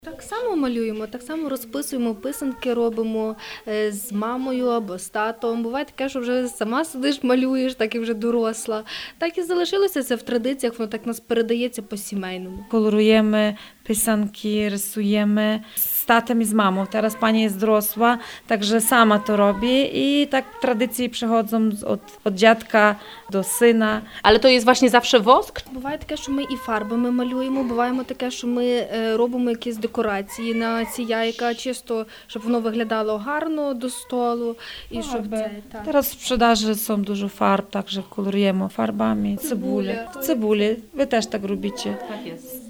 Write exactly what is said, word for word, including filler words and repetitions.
Так само малюємо, так само розписуємо, писанки робимо е, з мамою або з татом. Буває таке, що вже сама сидиш, малюєш, так і вже доросла. Так і залишилося це в традиціях, воно так нас передається по-сімейному. Kolorujemy pisanki, rysujemy z tatem i z mamą. Teraz pani jest dorosła, także sama to robi i tak tradycje przechodzą z- od, od dziadka do syna. Ale to jest właśnie zawsze wosk? Буває таке, що ми і фарбами малюємо, буває таке, що ми е, робимо якісь декорації на ці яйка, чисто, щоб воно виглядало гарно до столу. І щоб Farby. це, так. Teraz w sprzedaży są dużo farb, także kolorujemy farbami. Cebulę. Cebulę. Cebuli. Wy też tak robicie. Tak jest.